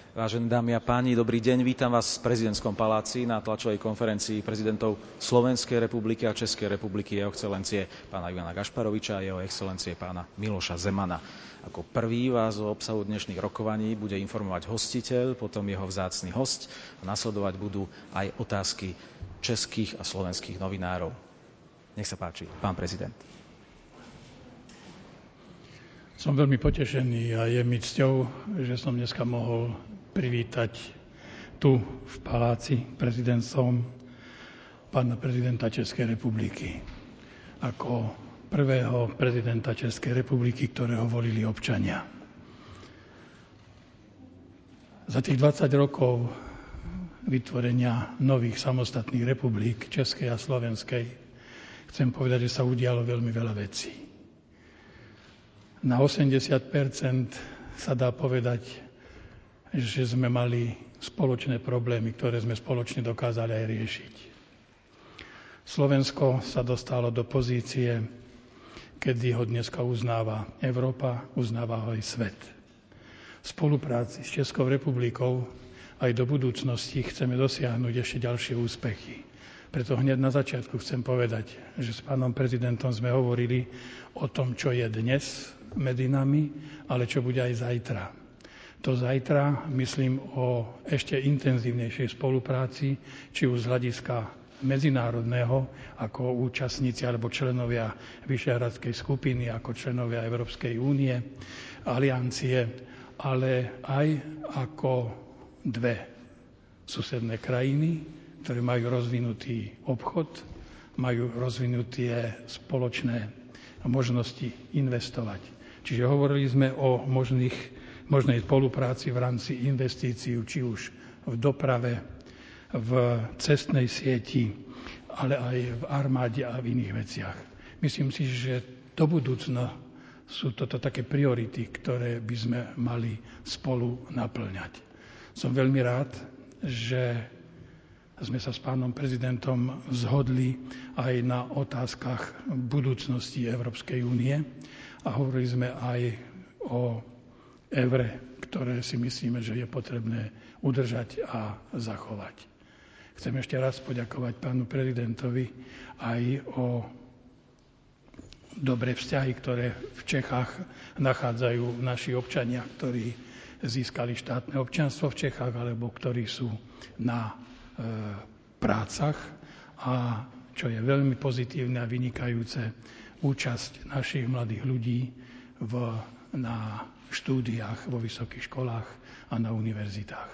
Vážené dámy a páni, dobrý deň. Vítam vás v prezidentskom paláci na tlačovej konferencii prezidentov Slovenskej republiky a Českej republiky, jeho excelencie pána Ivana Gašparoviča a jeho excelencie pána Miloša Zemana. Ako prvý vás o obsahu dnešných rokovaní bude informovať hostiteľ, potom jeho vzácny hosť a nasledovať budú aj otázky českých a slovenských novinárov. Nech sa páči, pán prezident. Som veľmi potešený a je mi cťou, že som dneska mohol privítať tu v paláci prezidentskom pána prezidenta Českej republiky ako prvého prezidenta Českej republiky, ktorého volili občania. Za tých 20 rokov vytvorenia nových samostatných republik, Českej a Slovenskej, chcem povedať, že sa udialo veľmi veľa vecí. Na 80% sa dá povedať, že sme mali spoločné problémy, ktoré sme spoločne dokázali aj riešiť. Slovensko sa dostalo do pozície, kedy ho dneska uznáva Európa, uznáva ho aj svet. V spolupráci s Českou republikou aj do budúcnosti chceme dosiahnuť ešte ďalšie úspechy. Preto hneď na začiatku chcem povedať, že s pánom prezidentom sme hovorili o tom, čo je dnes medzi nami, ale čo bude aj zajtra. To zajtra, myslím, o ešte intenzívnejšej spolupráci, či už z hľadiska medzinárodného, ako účastníci alebo členovia Vyšehradskej skupiny, ako členovia Európskej únie, aliancie, ale aj ako dve susedné krajiny, ktoré majú rozvinutý obchod, majú rozvinuté spoločné možnosti investovať. Čiže hovorili sme o možnej spolupráci v rámci investícií, či už v doprave, v cestnej sieti, ale aj v armáde a v iných veciach. Myslím si, že do budúcna sú toto také priority, ktoré by sme mali spolu naplňať. Som veľmi rád, že sme sa s pánom prezidentom zhodli aj na otázkach budúcnosti Európskej únie a hovorili sme aj o eure, ktoré si myslíme, že je potrebné udržať a zachovať. Chcem ešte raz poďakovať pánu prezidentovi aj o dobré vzťahy, ktoré v Čechách nachádzajú naši občania, ktorí získali štátne občianstvo v Čechách alebo ktorí sú na prácach a čo je veľmi pozitívne a vynikajúce, účasť našich mladých ľudí na štúdiách vo vysokých školách a na univerzitách.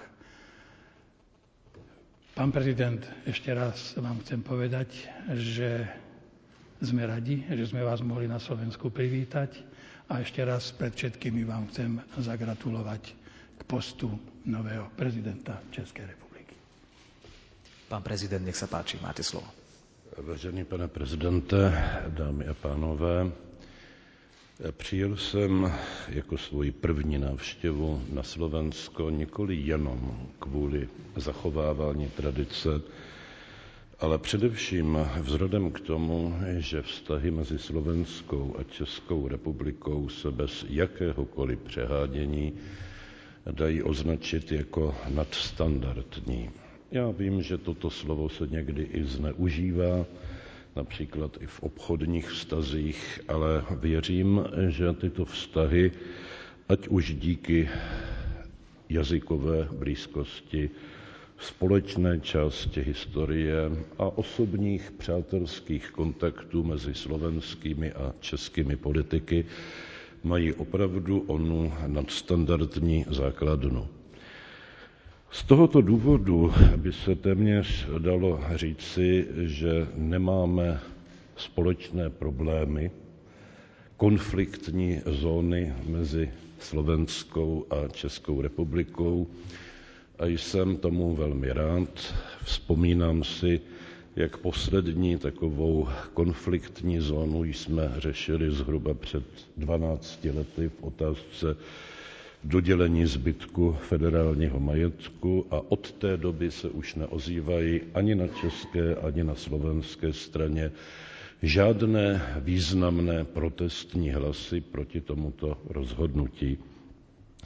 Pán prezident, ešte raz vám chcem povedať, že sme radi, že sme vás mohli na Slovensku privítať a ešte raz pred všetkými vám chcem zagratulovať k postu nového prezidenta Českej republiky. Pán prezident, nech sa páči, máte slovo. Vážený pane prezidente, dámy a pánové, přijel jsem jako svoji první návštěvu na Slovensko nikoli jenom kvůli zachovávání tradice, ale především vzhledem k tomu, že vztahy mezi Slovenskou a Českou republikou se bez jakéhokoliv přehánění dají označit jako nadstandardní. Já vím, že toto slovo se někdy i zneužívá, například i v obchodních vztazích, ale věřím, že tyto vztahy, ať už díky jazykové blízkosti, společné části historie a osobních přátelských kontaktů mezi slovenskými a českými politiky, mají opravdu onu nadstandardní základnu. Z tohoto důvodu by se téměř dalo říci, že nemáme společné problémy, konfliktní zóny mezi Slovenskou a Českou republikou a jsem tomu velmi rád. Vzpomínám si, jak poslední takovou konfliktní zónu jsme řešili zhruba před 12 lety v otázce dodělení zbytku federálního majetku a od té doby se už neozývají ani na české, ani na slovenské straně žádné významné protestní hlasy proti tomuto rozhodnutí.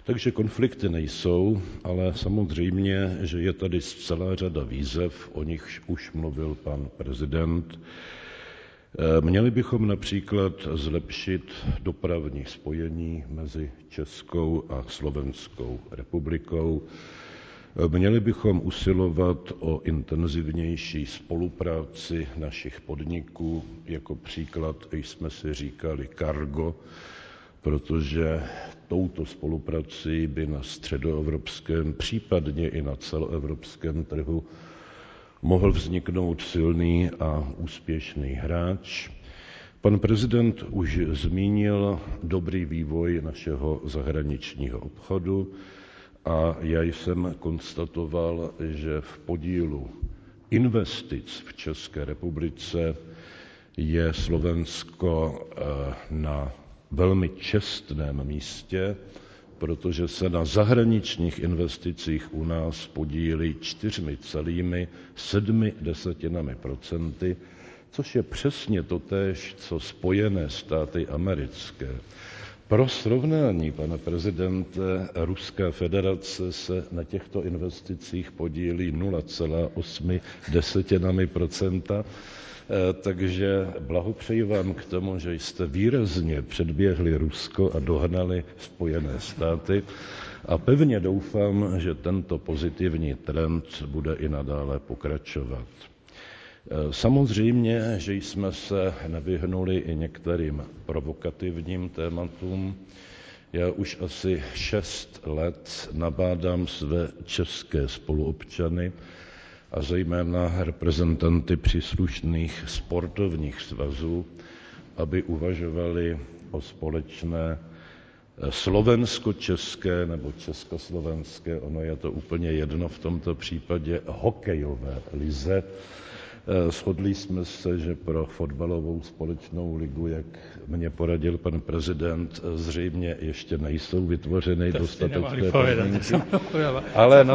Takže konflikty nejsou, ale samozřejmě, že je tady celá řada výzev, o nichž už mluvil pan prezident. Měli bychom například zlepšit dopravní spojení mezi Českou a Slovenskou republikou. Měli bychom usilovat o intenzivnější spolupráci našich podniků. Jako příklad jsme si říkali Cargo, protože touto spoluprací by na středoevropském, případně i na celoevropském trhu mohl vzniknout silný a úspěšný hráč. Pan prezident už zmínil dobrý vývoj našeho zahraničního obchodu a já jsem konstatoval, že v podílu investic v České republice je Slovensko na velmi čestném místě, protože se na zahraničních investicích u nás podílí 4,7%, což je přesně totéž, co Spojené státy americké. Pro srovnání, pane prezidente, Ruská federace se na těchto investicích podílí 0,8%, takže blahopřeji vám k tomu, že jste výrazně předběhli Rusko a dohnali Spojené státy a pevně doufám, že tento pozitivní trend bude i nadále pokračovat. Samozřejmě, že jsme se nevyhnuli i některým provokativním tématům. Já už asi 6 let nabádám své české spoluobčany a zejména reprezentanty příslušných sportovních svazů, aby uvažovali o společné slovensko-české nebo československé, ono je to úplně jedno v tomto případě, hokejové lize. Shodli jsme se, že pro fotbalovou společnou ligu, jak mě poradil pan prezident, zřejmě ještě nejsou vytvořeny dostatečné podmínky. Ale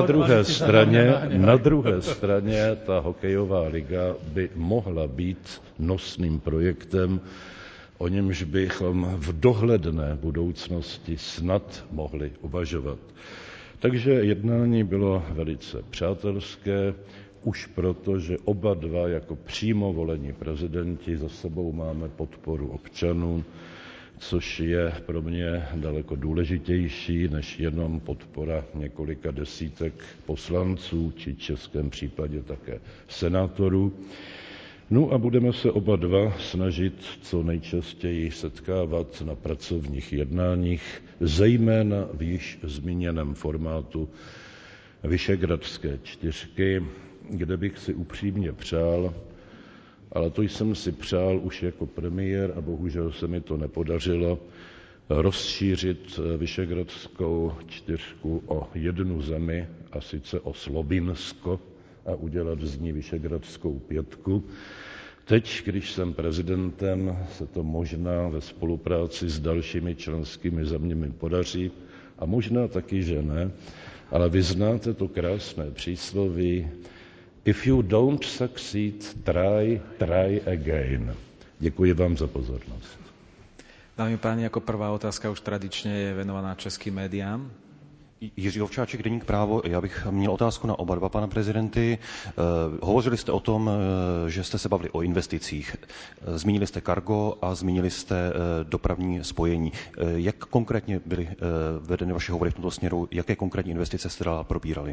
na druhé straně ta hokejová liga by mohla být nosným projektem, o němž bychom v dohledné budoucnosti snad mohli uvažovat. Takže jednání bylo velice přátelské, už proto, že oba dva jako přímo volení prezidenti za sebou máme podporu občanů, což je pro mě daleko důležitější než jenom podpora několika desítek poslanců, či v českém případě také senátorů. No a budeme se oba dva snažit co nejčastěji setkávat na pracovních jednáních, zejména v již zmíněném formátu Visegrádské čtyřky, kde bych si upřímně přál, ale to jsem si přál už jako premiér a bohužel se mi to nepodařilo, rozšířit Visegrádskou čtyřku o jednu zemi, a sice o Slovinsko, a udělat z ní Visegrádskou pětku. Teď, když jsem prezidentem, se to možná ve spolupráci s dalšími členskými zeměmi podaří a možná taky, že ne, ale vy znáte to krásné přísloví If you don't succeed, try again. Děkuji vám za pozornost. Dámy a páni, jako prvá otázka už tradičně je venovaná českým médiám. Jiří Ovčáček, Deník Právo. Já bych měl otázku na oba dva pana prezidenty. Hovořili jste o tom, že jste se bavili o investicích. Zmínili jste Cargo a zmínili jste dopravní spojení. Jak konkrétně byly vedeny vaše hovory v tomto směru? Jaké konkrétní investice jste probírali?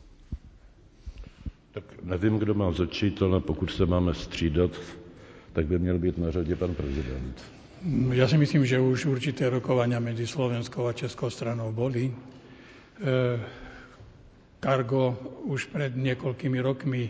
Tak nevím, kdo má začít, ale pokud se máme střídat, tak by měl být na řadě pan prezident. Ja si myslím, že už určité rokovania medzi slovenskou a českou stranou boli. Cargo už pred niekoľkými rokmi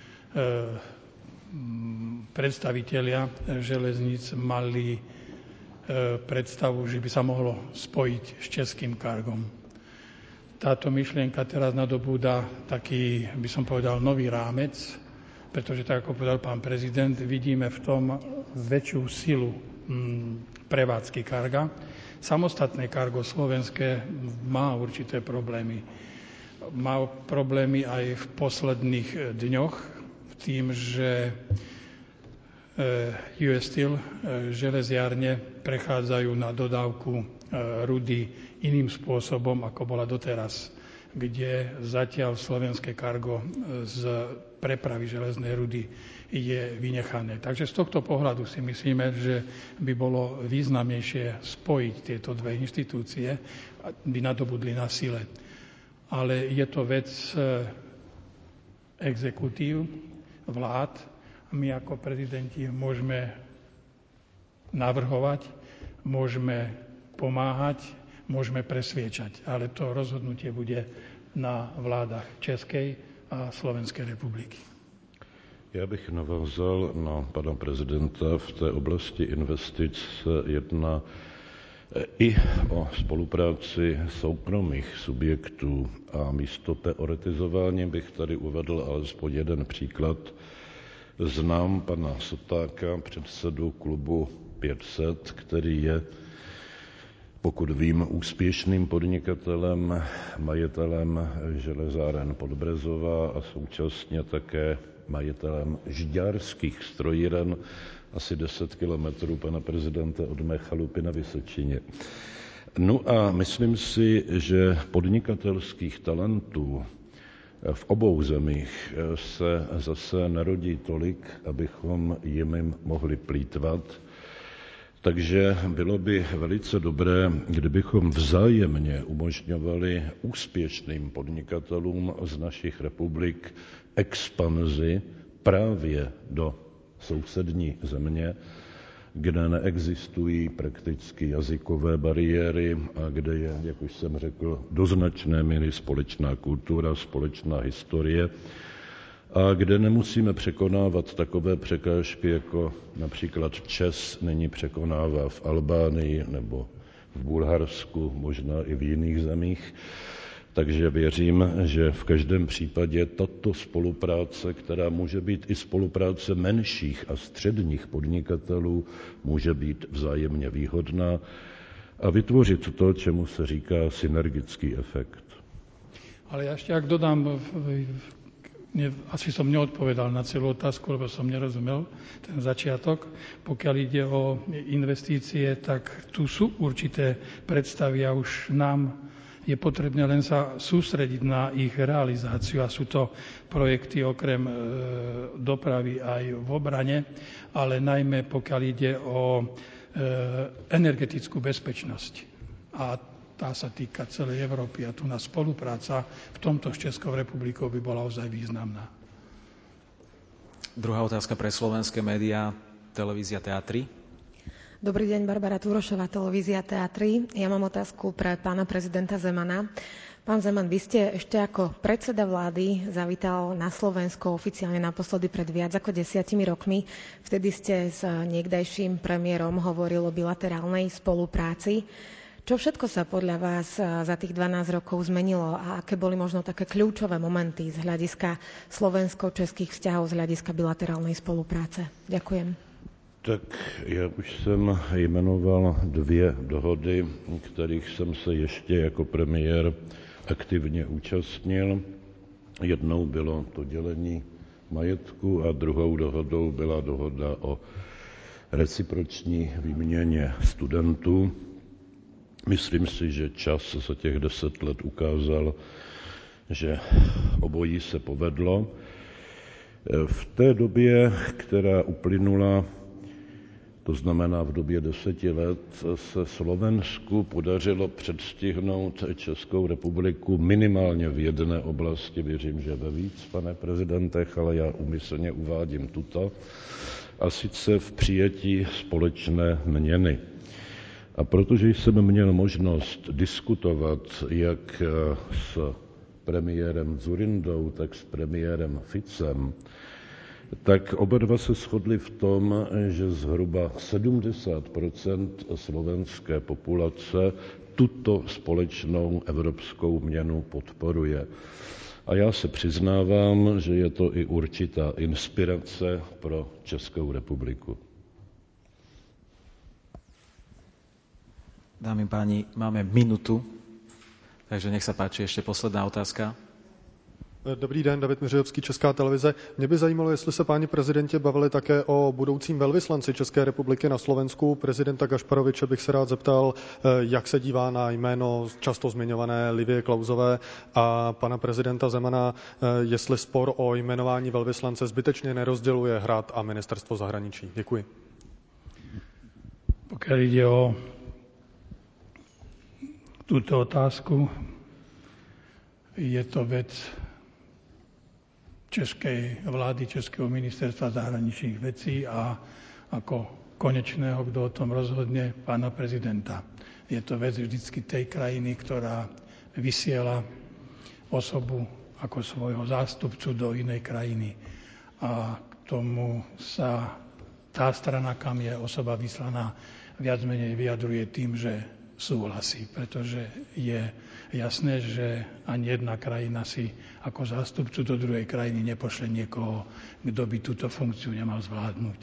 predstavitelia železníc mali predstavu, že by sa mohlo spojiť s českým Cargom. Táto myšlienka teraz nadobúda taký, by som povedal, nový rámec, pretože tak, ako povedal pán prezident, vidíme v tom väčšiu silu prevádzky Carga. Samostatné Cargo slovenské má určité problémy. Má problémy aj v posledných dňoch v tým, že US Steel železiarne prechádzajú na dodávku rudy iným spôsobom, ako bola doteraz, kde zatiaľ slovenské kargo z prepravy železnej rudy je vynechané. Takže z tohto pohľadu si myslíme, že by bolo významnejšie spojiť tieto dve inštitúcie, by nadobudli na sile. Ale je to vec exekutív, vlád. My ako prezidenti môžeme navrhovať, môžeme pomáhať, môžeme presviečať, ale to rozhodnutie bude na vládach Českej a Slovenskej republiky. Já bych navázal na pana prezidenta. V té oblasti investic se jedná i o spolupráci soukromých subjektů a místo teoretizování bych tady uvedl alespoň jeden příklad. Znám pana Sotáka, předsedu klubu 500, který je, pokud vím, úspěšným podnikatelem, majitelem železáren Podbrezova a současně také majitelem žďárských strojíren asi 10 kilometrů, pana prezidenta, od mé chalupy na Vysočině. No a myslím si, že podnikatelských talentů v obou zemích se zase narodí tolik, abychom jimi mohli plýtvat. Takže bylo by velice dobré, kdybychom vzájemně umožňovali úspěšným podnikatelům z našich republik expanzi právě do sousední země, kde neexistují prakticky jazykové bariéry a kde je, jak už jsem řekl, do značné míry společná kultura, společná historie a kde nemusíme překonávat takové překážky, jako například ČEZ nyní překonává v Albánii nebo v Bulharsku, možná i v jiných zemích. Takže věřím, že v každém případě tato spolupráce, která může být i spolupráce menších a středních podnikatelů, může být vzájemně výhodná a vytvořit to, čemu se říká synergický efekt. Ale ja ešte, ak dodám, asi som neodpovedal na celú otázku, lebo som nerozumel ten začiatok. Pokiaľ ide o investície, tak tu sú určité predstavy a už nám je potrebné len sa sústrediť na ich realizáciu a sú to projekty okrem dopravy aj v obrane, ale najmä pokiaľ ide o energetickú bezpečnosť. A tá sa týka celej Európy a tu na spolupráca v tomto s Českou republikou by bola ozaj významná. Druhá otázka pre slovenské médiá, televízia Teatry. Dobrý deň, Barbara Túrošová, televízia Teatry. Ja mám otázku pre pána prezidenta Zemana. Pán Zeman, vy ste ešte ako predseda vlády zavítal na Slovensko oficiálne naposledy pred viac ako 10 rokmi. Vtedy ste s niekdajším premiérom hovorili o bilaterálnej spolupráci. Čo všetko sa podľa vás za tých 12 rokov zmenilo a aké boli možno také kľúčové momenty z hľadiska slovensko-českých vzťahov, z hľadiska bilaterálnej spolupráce? Ďakujem. Tak já už jsem jmenoval 2 dohody, kterých jsem se ještě jako premiér aktivně účastnil. Jednou bylo to dělení majetku a druhou dohodou byla dohoda o reciproční výměně studentů. Myslím si, že čas za těch 10 let ukázal, že obojí se povedlo. V té době, která uplynula, to znamená v době 10 let, se Slovensku podařilo předstihnout Českou republiku minimálně v jedné oblasti, věřím, že ve víc, pane prezidentech, ale já úmyslně uvádím tuto, a sice v přijetí společné měny. A protože jsem měl možnost diskutovat jak s premiérem Dzurindou, tak s premiérem Ficem, tak oba dva se shodli v tom, že zhruba 70% slovenské populace tuto společnou evropskou měnu podporuje. A já se přiznávám, že je to i určitá inspirace pro Českou republiku. Dámy páni, máme minútu, takže nech sa páči ešte posledná otázka. Dobrý den, David Miřejovský, Česká televize. Mě by zajímalo, jestli se páni prezidenti bavili také o budoucím velvyslanci České republiky na Slovensku. Prezidenta Gašparoviče bych se rád zeptal, jak se dívá na jméno často zmiňované Livie Klausové a pana prezidenta Zemana, jestli spor o jmenování velvyslance zbytečně nerozděluje Hrad a ministerstvo zahraničí. Děkuji. Pokiaľ ide o túto otázku, je to vec českej vlády, Českého ministerstva zahraničných vecí a ako konečného, kto o tom rozhodne, pána prezidenta. Je to vec vždycky tej krajiny, ktorá vysiela osobu ako svojho zástupcu do inej krajiny. A k tomu sa tá strana, kam je osoba vyslaná, viac menej vyjadruje tým, že súhlasí, pretože je jasné, že ani jedna krajina si ako zástupcu do druhej krajiny nepošle niekoho, kto by túto funkciu nemal zvládnuť.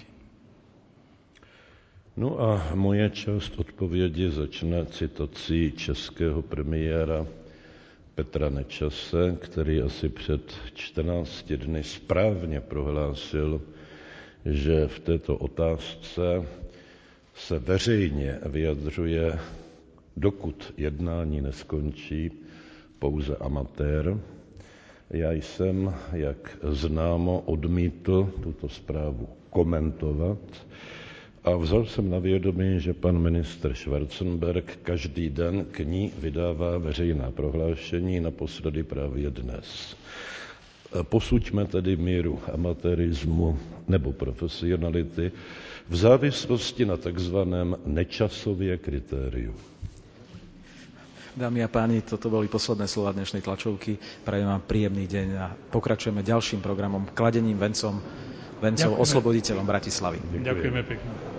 No a moje část odpovědi začne citací českého premiéra Petra Nečase, který asi před 14 dny správně prohlásil, že v této otázce se veřejně vyjadřuje, dokud jednání neskončí, pouze amatér. Já jsem, jak známo, odmítl tuto zprávu komentovat a vzal jsem na vědomí, že pan ministr Schwarzenberg každý den k ní vydává veřejná prohlášení, naposledy právě dnes. Posuďme tedy míru amatérismu nebo profesionality v závislosti na takzvaném Nečasově kritériu. Dámy a páni, toto boli posledné slova dnešnej tlačovky. Prajem vám príjemný deň a pokračujeme ďalším programom Kladením vencov osloboditeľom Bratislavy. Ďakujeme pekne.